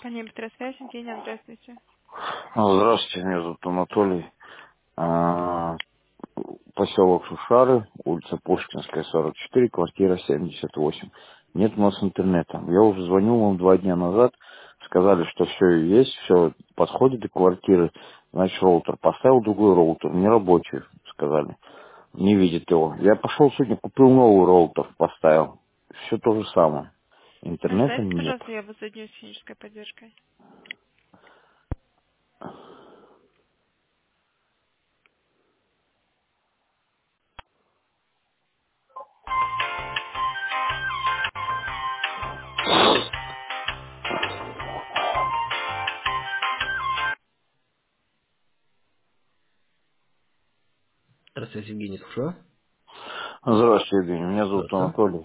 Компания «Быстросвязь», Евгения, здравствуйте. Здравствуйте, меня зовут Анатолий. А, Поселок Шушары, улица Пушкинская, 44, квартира 78. Нет у нас интернета. Я уже звонил вам 2 дня назад, сказали, что все есть, все подходит до квартиры. Значит, роутер. Поставил другой роутер, не рабочий, сказали. Не видит его. Я пошел сегодня, купил новый роутер, поставил. Все то же самое. Интернета Связьте, нет. пожалуйста, я вас соединю с технической поддержкой. Здравствуйте, Евгений, слушаю. Здравствуйте, Евгений. Меня зовут Здравствуйте. Анатолий.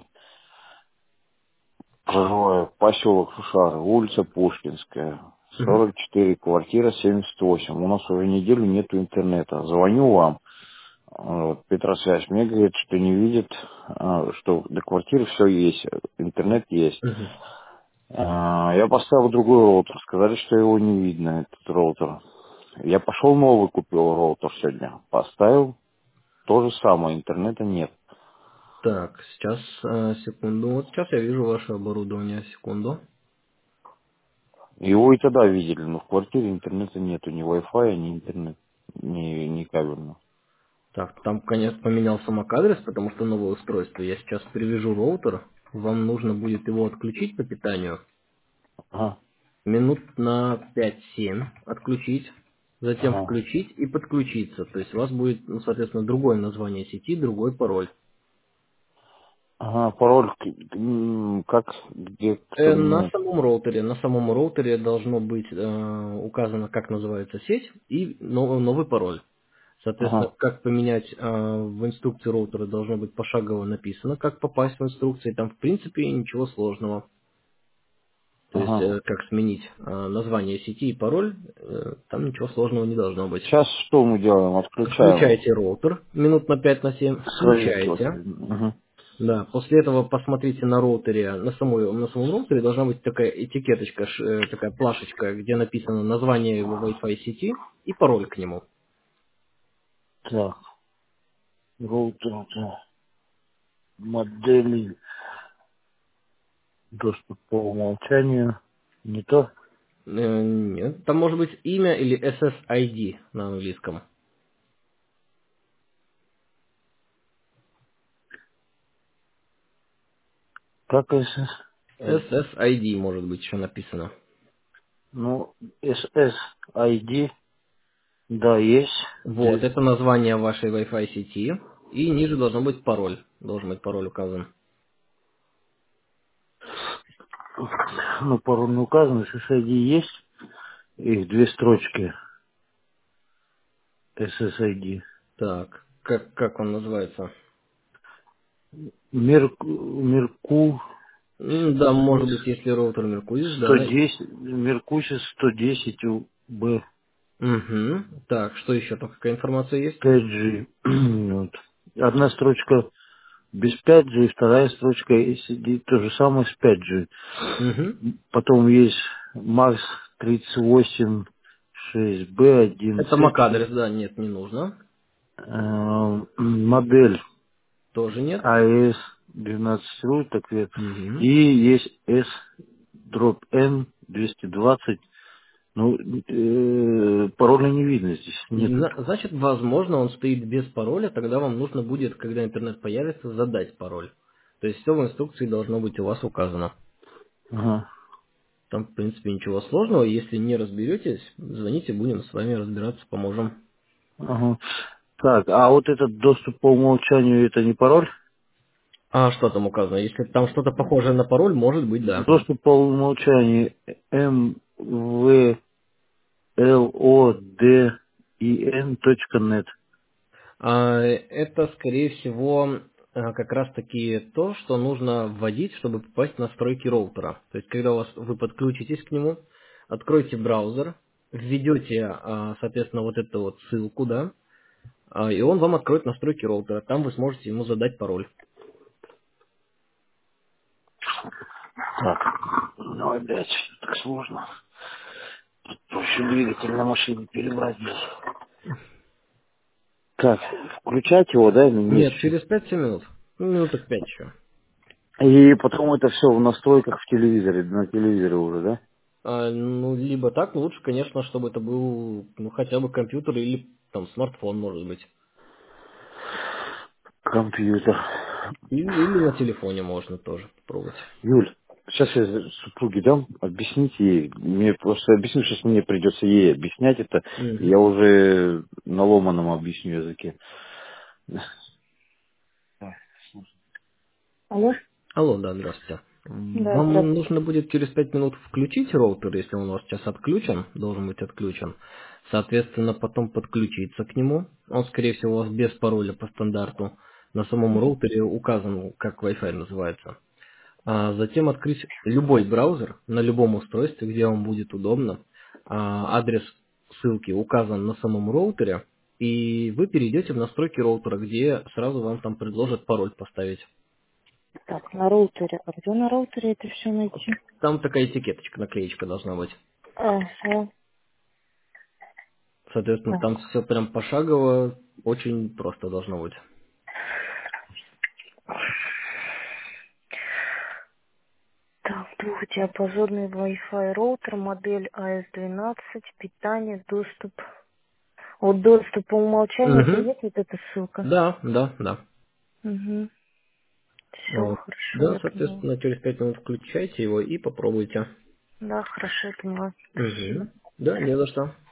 Проживаю поселок Шушары, улица Пушкинская, Мгм. 44, квартира 78. У нас уже неделю нету интернета. Звоню вам, Петросвязь, мне говорит, что не видит, что до квартиры все есть, интернет есть. Мгм. Я поставил другой роутер, сказали, что его не видно, этот роутер. Я пошел новый купил роутер сегодня, поставил, то же самое, интернета нет. Так, сейчас, секунду. Вот сейчас я вижу ваше оборудование. Секунду. Его и тогда видели, но в квартире интернета нету, ни Wi-Fi, ни интернет, ни кабельного. Так, там, конечно, поменялся MAC-адрес, потому что новое устройство. Я сейчас привяжу роутер. Вам нужно будет его отключить по питанию. Ага, Минут на 5-7 отключить. Затем ага, включить и подключиться. То есть у вас будет, ну, соответственно, другое название сети, другой пароль. ага, пароль, как, где, кто На меняет? самом роутере должно быть указано, как называется сеть и новый пароль. Соответственно, Ага, как поменять в инструкции роутера должно быть пошагово написано, как попасть в инструкции. Там, в принципе, ничего сложного. То есть, ага. как сменить название сети и пароль, там ничего сложного не должно быть. Сейчас что мы делаем? Отключаем Включаете роутер минут на 5-7, с розетки. включаете. Угу. Да, после этого посмотрите на роутере, на самом роутере должна быть такая этикеточка, такая плашечка, где написано название его Wi-Fi сети и пароль к нему. Так, роутер, это модели, доступ по умолчанию, не то. Нет, там может быть имя или SSID на английском. Как SS? SSID может быть еще написано. Ну, SSID, да, есть. Вот, это название вашей Wi-Fi сети. И ниже должен быть пароль. Должен быть пароль указан. Ну, пароль не указан, SSID есть. Их 2 строчки SSID. Так, как он называется? Мерку Да, может быть, если роутер Mercurius, да. 110, Меркусис 110 Б Угу. Так, что еще там, какая информация есть? 5G. Вот. Одна строчка без 5G, вторая строчка SD, то же самое с 5G. Угу. Потом есть Макс 38 6B1 Это MAC-адрес, да, нет, не нужно. модель Тоже нет. AS 12 так вот. И Угу. есть S дробь N 220. Ну, пароля не видно здесь, нету. Значит, возможно, он стоит без пароля, тогда вам нужно будет, когда интернет появится, задать пароль. То есть все в инструкции должно быть у вас указано. Ага, Там, в принципе, ничего сложного. Если не разберетесь, звоните, будем с вами разбираться, поможем. ага. Так, а вот этот доступ по умолчанию это не пароль? А что там указано? Если там что-то похожее на пароль, может быть, да. Доступ по умолчанию mvlodin.net. Это, скорее всего, как раз-таки то, что нужно вводить, чтобы попасть в настройки роутера. То есть, когда вы подключитесь к нему, откройте браузер, введете, соответственно, вот эту вот ссылку, да, и он вам откроет настройки роутера. Там вы сможете ему задать пароль. Так, ну опять так сложно. Проще двигатель на машине перебрать. Как? Включать его, да, или нет Нет, еще? через 5-7 минут. Ну, минуток 5 еще. И потом это все в настройках в телевизоре, на телевизоре уже, да? Ну, либо так, но лучше, конечно, чтобы это был, ну, хотя бы компьютер или там смартфон, может быть. Компьютер. Или на телефоне можно тоже попробовать. Юль, сейчас я супруге дам, объясните ей. Мне просто объясню, сейчас мне придется ей объяснять это. Мгм. Я уже на ломаном объясню языке. Да, слушай. Алло? Алло, да, здравствуйте. Да, Вам здравствуйте. нужно будет через 5 минут включить роутер, если он у вас сейчас отключен, должен быть отключен. Соответственно, потом подключиться к нему. Он, скорее всего, у вас без пароля по стандарту. На самом роутере указан, как Wi-Fi называется. Затем открыть любой браузер на любом устройстве, где вам будет удобно. Адрес ссылки указан на самом роутере. И вы перейдете в настройки роутера, где сразу вам там предложат пароль поставить. Так, на роутере. А где на роутере это все найти? Там такая этикеточка, наклеечка должна быть. Ага. Соответственно, Так. там все прям пошагово, очень просто должно быть. Так, двухдиапазонный Wi-Fi роутер, модель AS12, питание, доступ. Вот доступ по умолчанию, это и Угу. есть вот эта ссылка? Да, да, да. Угу. Все, Вот. хорошо, Да, я поняла. соответственно, через 5 минут включайте его и попробуйте. Да, хорошо, я поняла. Спасибо. Угу. Да, не за что.